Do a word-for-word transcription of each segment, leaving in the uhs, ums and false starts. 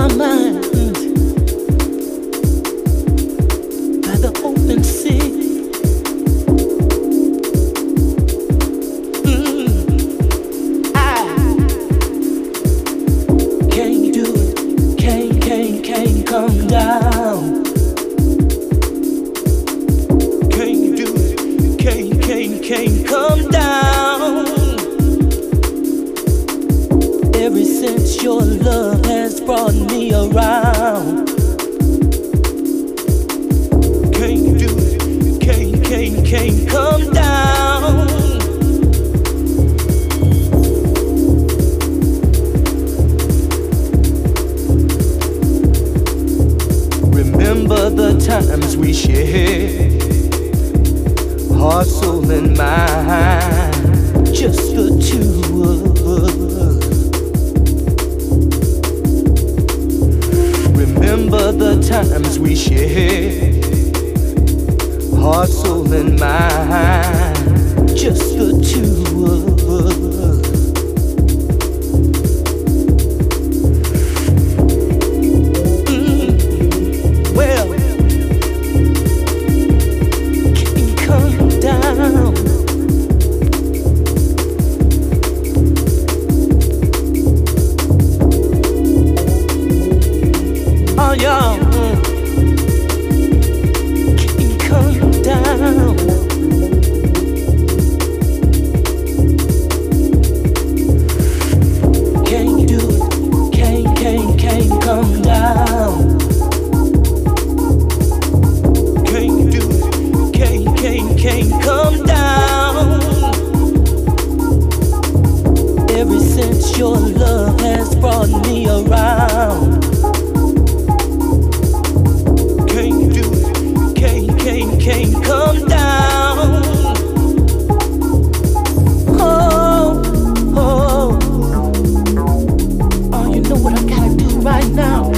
my mind by the open sea. Mm, I can't do it, can't, can't, can't come down. Can't do it, can't, can't, can't come down. Ever since your love has brought me around. Can't do it, can't, can't, can't come down. Remember the times we shared, heart, soul, and mind, just the two of us. Remember the times we shared, heart, soul, and mind, just the two of us. Mm, well, can't come down. Oh, y'all, mm, can't come down. Can't do it, can't, can't, can't come down. Can't do it, can't, can't, can't come down. Ever since your love has brought me around. Can't do it, can't, can't, can't come down. Oh, oh, oh, you know what I gotta do right now?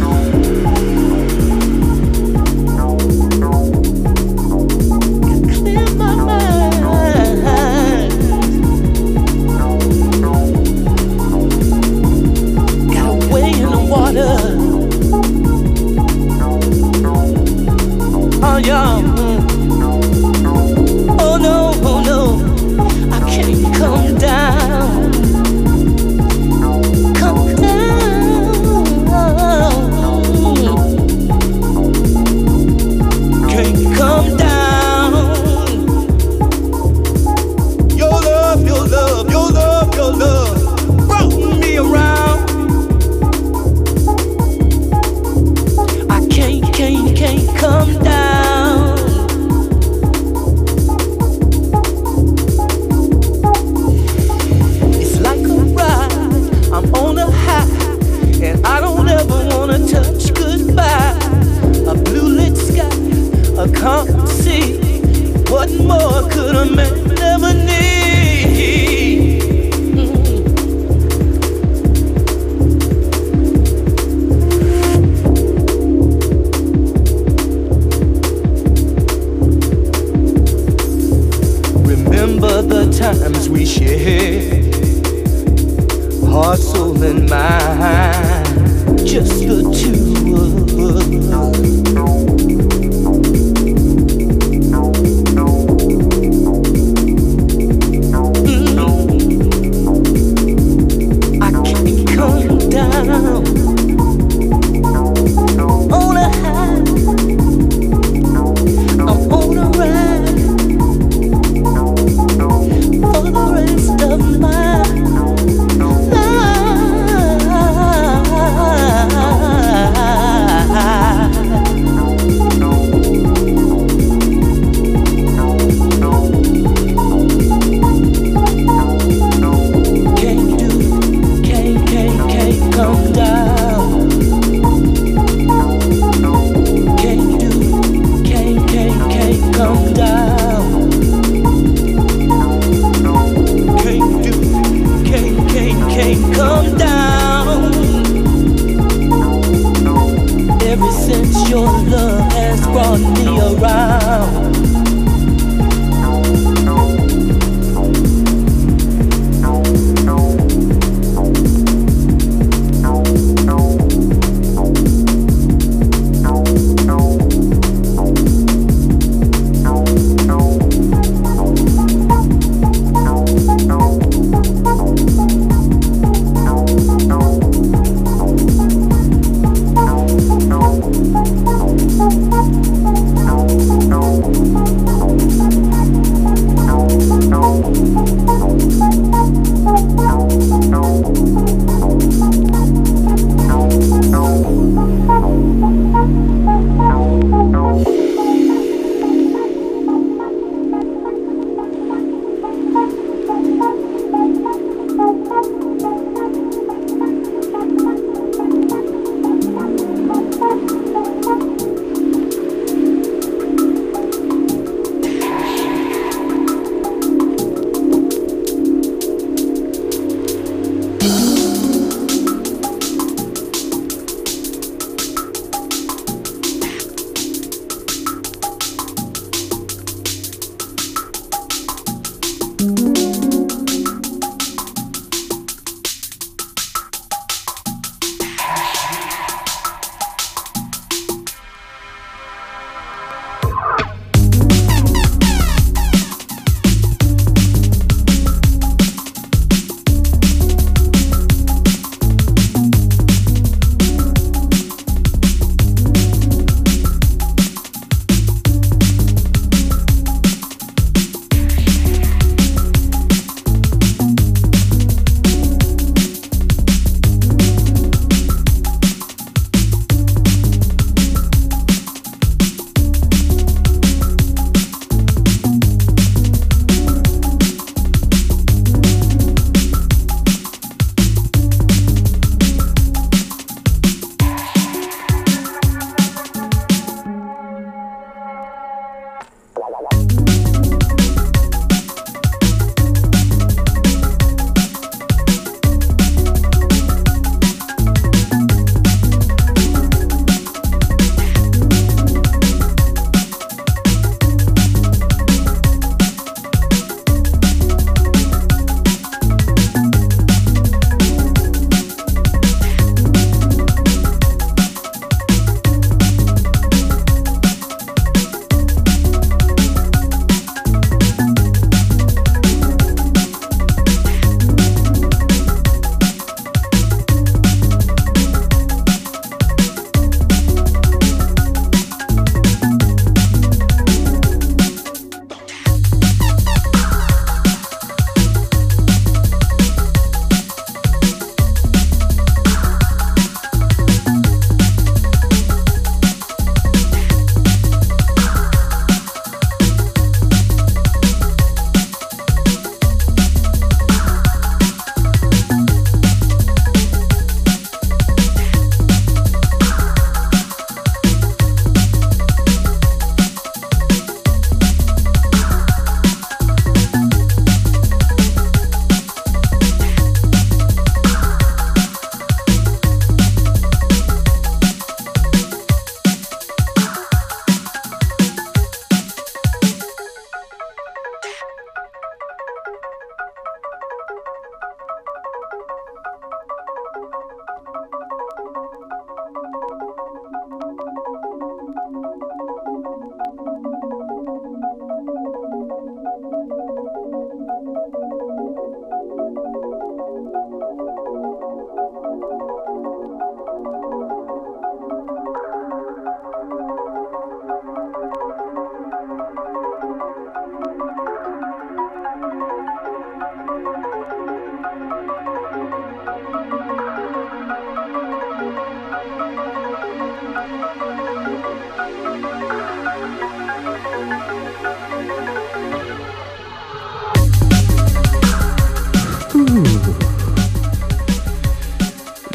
Clear my mind. Got away in the water. Oh, yeah. Oh no, oh no, I can't come down. Come down. Can't come down. Your love, your love, your love, your love brought me around. I can't, can't, can't come down. Can't see what more could a man ever need. Remember the times we shared, heart, soul, and mind, just the two of us.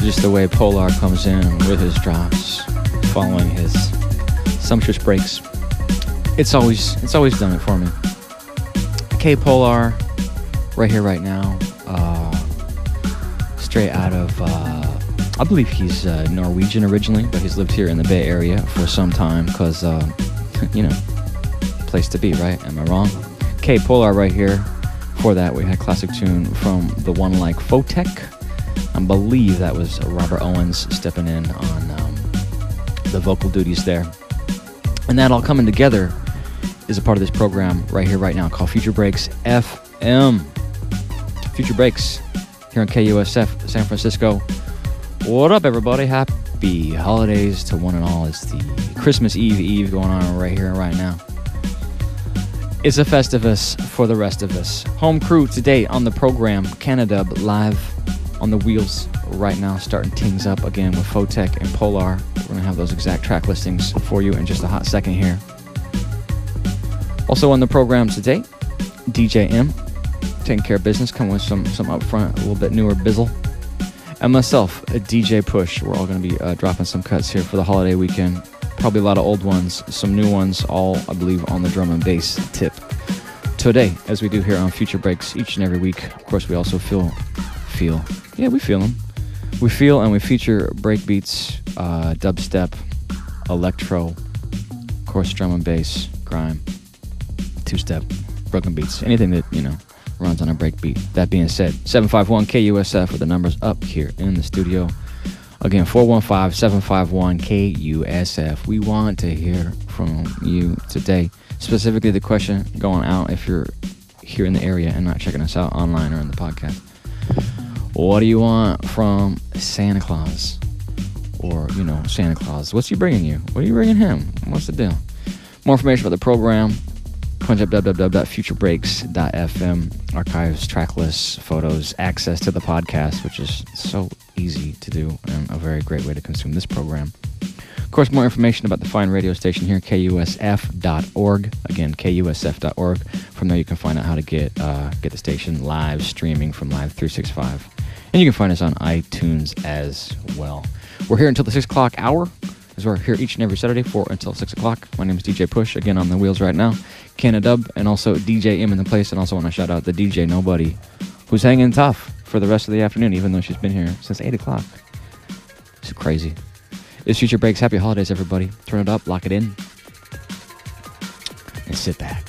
Just the way Polar comes in with his drops, following his sumptuous breaks. It's always it's always done it for me. K Polar, right here, right now. Uh, straight out of, uh, I believe he's uh, Norwegian originally, but he's lived here in the Bay Area for some time because, uh, you know, place to be, right? Am I wrong? K Polar right here. Before that, we had a classic tune from the one like Photek. I believe that was Robert Owens stepping in on um, the vocal duties there. And that all coming together is a part of this program right here, right now, called Future Breaks F M. Future Breaks here on K U S F, San Francisco. What up, everybody? Happy holidays to one and all. It's the Christmas Eve Eve going on right here and right now. It's a Festivus for the rest of us. Home crew today on the program, Canada live on the wheels right now, starting things up again with Photek and Polar. We're going to have those exact track listings for you in just a hot second here. Also on the program today, D J M, taking care of business, coming with some, some upfront, a little bit newer bizzle. And myself, a D J Push. We're all going to be uh, dropping some cuts here for the holiday weekend. Probably a lot of old ones, some new ones, all, I believe, on the drum and bass tip today, as we do here on Future Breaks each and every week. Of course, we also feel, feel, yeah, we feel them. We feel and we feature breakbeats, uh, dubstep, electro, of course, drum and bass, grime, two-step, broken beats, anything that, you know, runs on a breakbeat. That being said, seven five one K U S F with the numbers up here in the studio. Again, four one five, seven five one, K U S F. We want to hear from you today. Specifically, the question going out if you're here in the area and not checking us out online or in the podcast. What do you want from Santa Claus? Or, you know, Santa Claus. What's he bringing you? What are you bringing him? What's the deal? More information about the program. Punch up w w w dot future breaks dot f m. Archives, track lists, photos, access to the podcast, which is so easy to do and a very great way to consume this program. Of course, more information about the fine radio station here, K U S F dot org. Again, K U S F dot org. From there, you can find out how to get uh, get the station live streaming from Live three sixty-five. And you can find us on iTunes as well. We're here until the six o'clock hour, as we're here each and every Saturday, four until six o'clock. My name is D J Push, again on the wheels right now. Canada, and also D J M in the place, and also want to shout out the D J Nobody, who's hanging tough for the rest of the afternoon, even though she's been here since eight o'clock. It's crazy. It's Future Breaks. Happy holidays, everybody. Turn it up, lock it in, and sit back.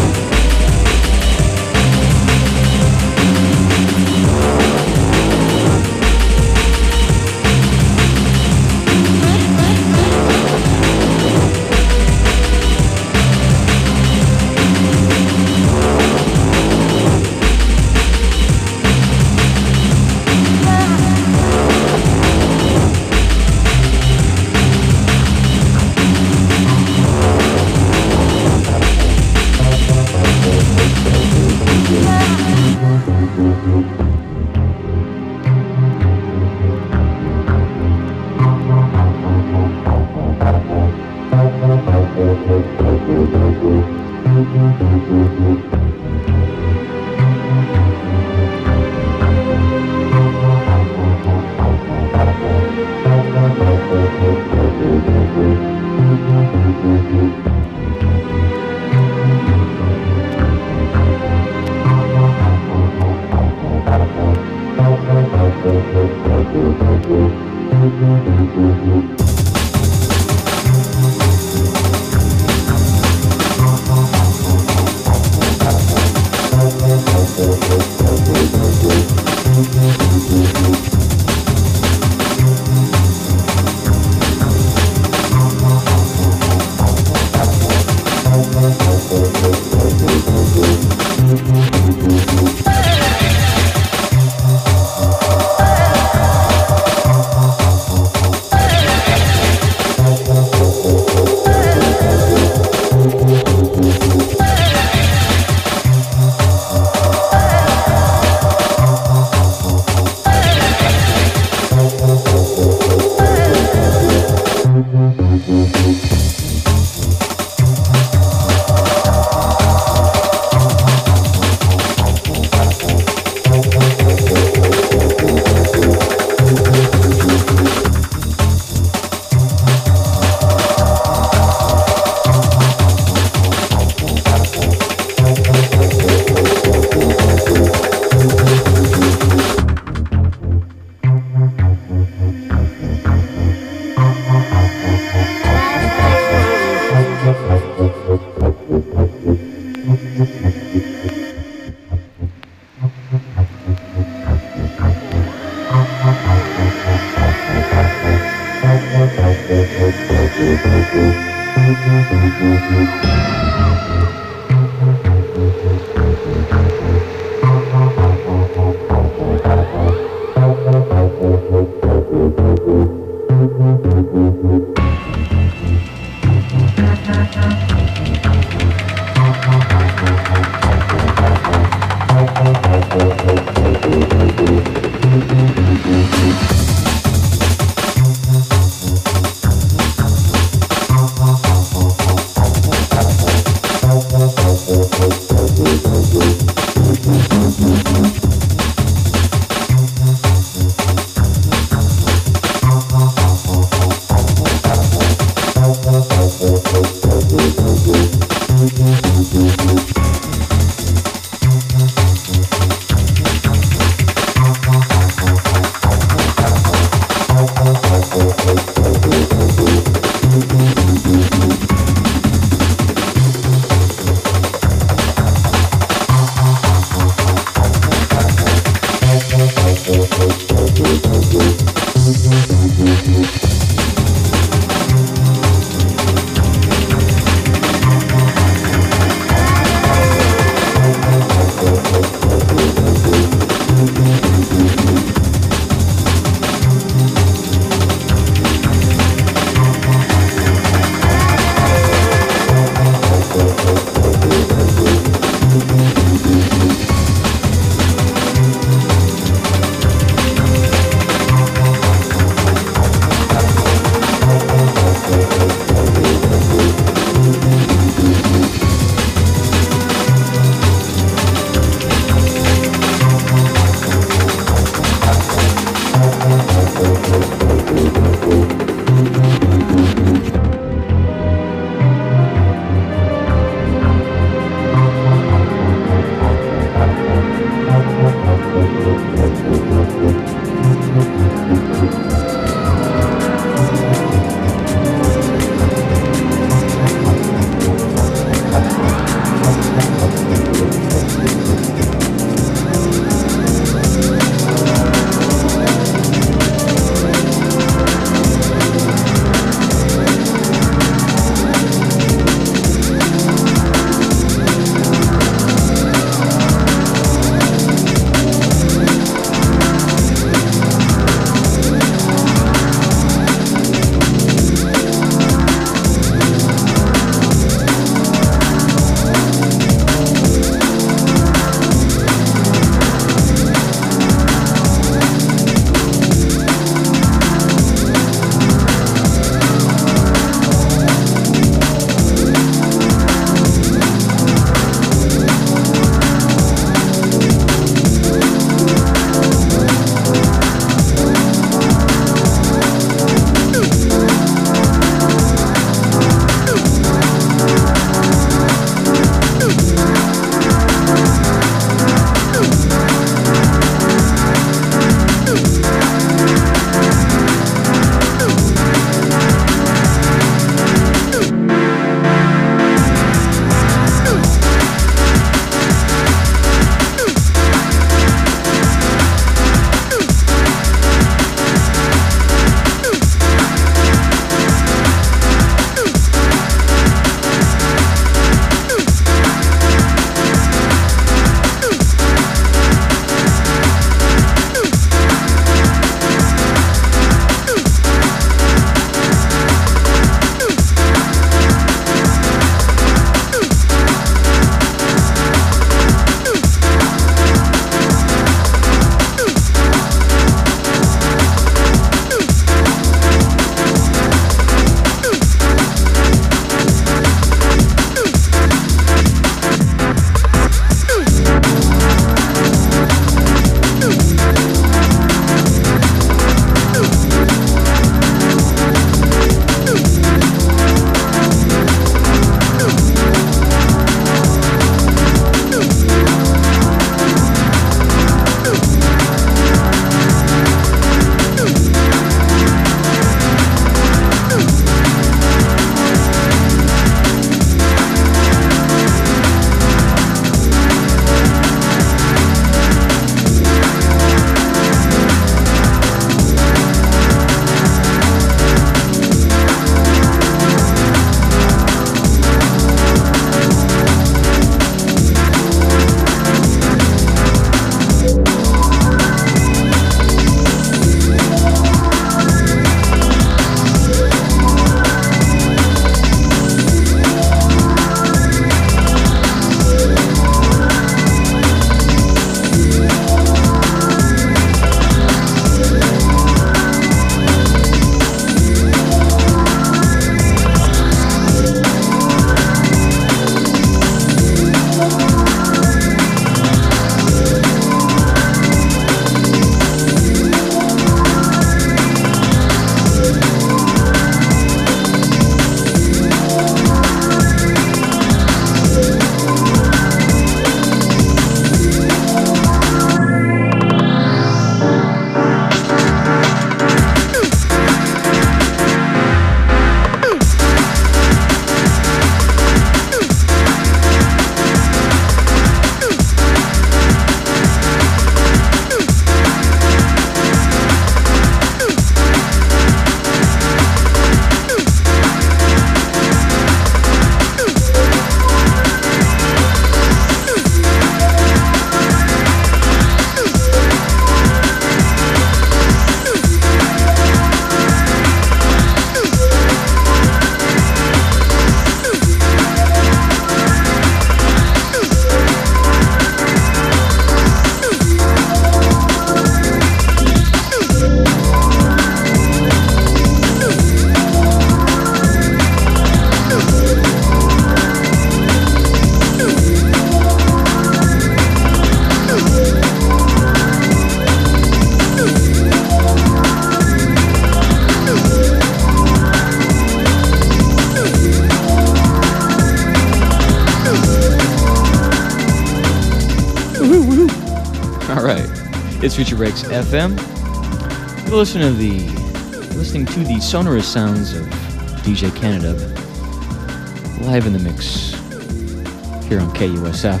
It's Future Breaks F M. You're listening to the listening to the sonorous sounds of D J Canada live in the mix here on K U S F.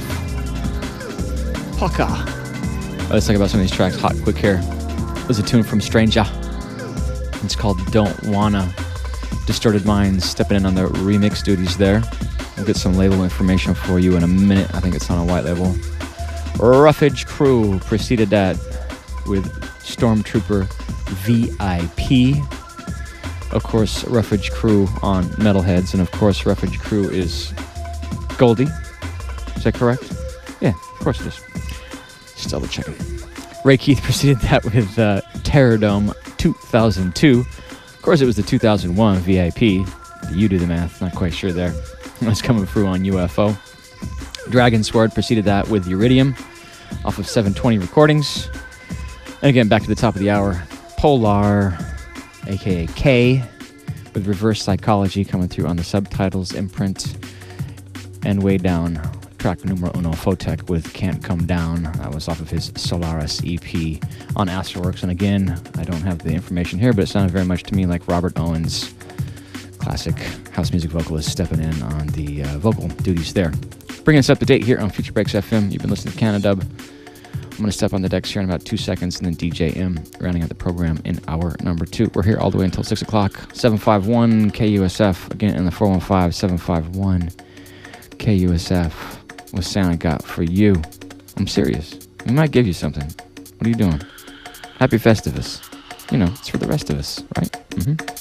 Paka. Let's talk about some of these tracks hot quick here. There's a tune from Stranger. It's called Don't Wanna. Distorted Minds stepping in on the remix duties there. We'll get some label information for you in a minute. I think it's on a white label. Roughage Crew preceded that with Stormtrooper V I P. Of course, Roughage Crew on Metalheads, and of course, Roughage Crew is Goldie. Is that correct? Yeah, of course it is. Just double checking. Ray Keith preceded that with uh, Terrordome two thousand two. Of course, it was the two thousand one V I P. You do the math, not quite sure there. That's coming through on U F O. Dragon Sword preceded that with Uridium off of seven twenty Recordings. And again, back to the top of the hour, Polar, aka K, with Reverse Psychology coming through on the Subtitles imprint. And way down, track numero uno, Photek with Can't Come Down. That was off of his Solaris E P on Astralworks. And again, I don't have the information here, but it sounded very much to me like Robert Owens, classic house music vocalist, stepping in on the uh, vocal duties there. Bringing us up to date here on Future Breaks F M. You've been listening to Canadub. I'm going to step on the decks here in about two seconds, and then D J M rounding out the program in hour number two. We're here all the way until six o'clock. seven five one K U S F. Again, in the four one five, seven five one K U S F. What's Santa got for you? I'm serious. We might give you something. What are you doing? Happy Festivus. You know, it's for the rest of us, right? Mm-hmm.